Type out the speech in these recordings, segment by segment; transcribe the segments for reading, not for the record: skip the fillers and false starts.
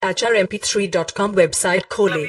HRMP3.com website खोले।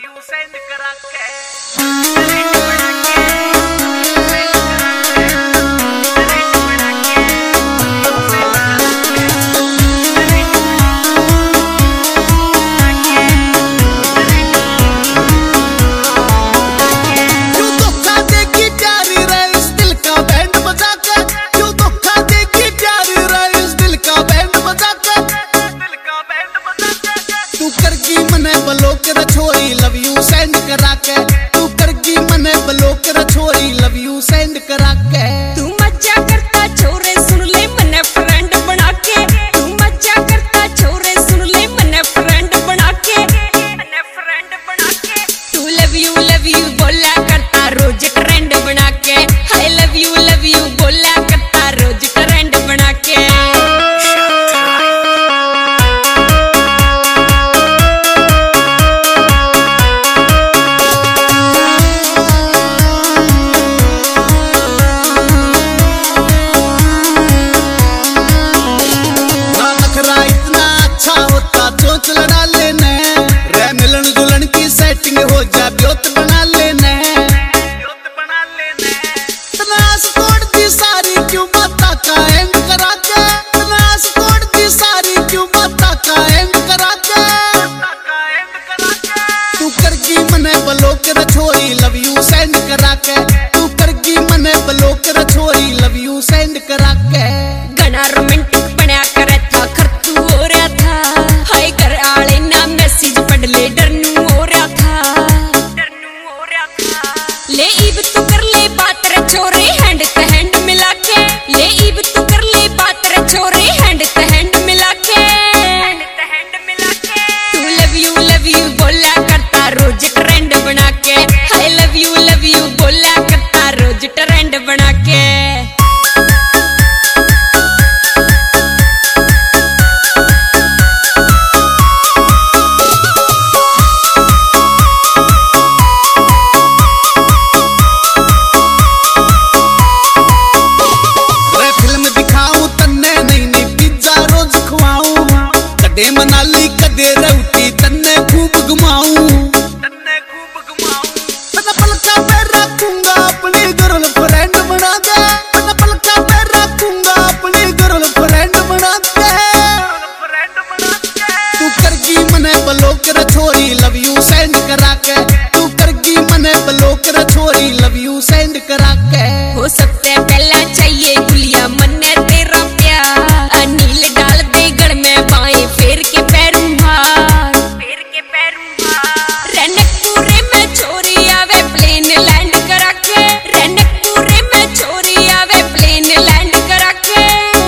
Block रछोरी love you send करा के तू करगी मने ब्लॉक रछोरी लव यू सेंड करा के तू मजा करता छोरे सुन ले मने फ्रेंड बना के तू मजा करता छोरे सुन ले मने फ्रेंड बना के तू लव यू बोला करता रोज ट्रेंड बना के हाय लव यू बोला करता रोज ट्रेंड बना के लड़ा लेने रे मिलन दुल्हन की सेटिंग हो जा ब्योत बना लेने तनास तोड़ दी सारी क्यों बाता का एंड करा के तनास तोड़ दी सारी क्यों बाता का एंड करा के तू करगी मने ब्लॉक रछोरी लव यू सेंड करा के तू करगी मने ब्लॉक रछोरी लव यू सेंड करा के घना रोमांटिक बनया करे था खर्चू हो रहा था हाय घर आले ना मैसेज पढ़ ले डरनू हो रहा था ले इब तू कर ले बात रे छोरे हैंड ते हैंड मिला के ले इब तू कर ले बात रे छोरे हैंड ते हैंड मिला के तू लव यू बोला करता रोज ट्रेंड बना के हाय लव यू बोला करता रोज ट्रेंड बना के मनाली कदे रोटी तन्ने खूब घुमाऊं तन्ने पलका पे रखूंगा अपनी गर्लफ्रेंड बना के तन्ने पलका पे रखूंगा अपनी गर्लफ्रेंड बना के तू करगी मने ब्लॉक रछोरी लव यू सेंड करा के तू करगी मने ब्लॉक रछोरी लव यू सेंड करा के हो सकते पहला चाहिए गुलिया मन्ने तेरा प्यार अनिल डाल दे गड़ में बाएं फेर के पैरूं भार रनकपुरे में छोरी आवे प्लेन लैंड करा के रनकपुरे में छोरी आवे प्लेन लैंड करा के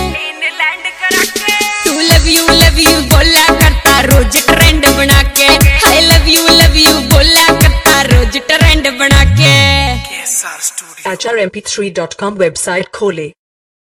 तू लव यू बोला करता रोज ट्रेंड बना के हाय लव यू बोला करता रोज ट्रेंड बना के HRMP3.com वेबसाइट खोले।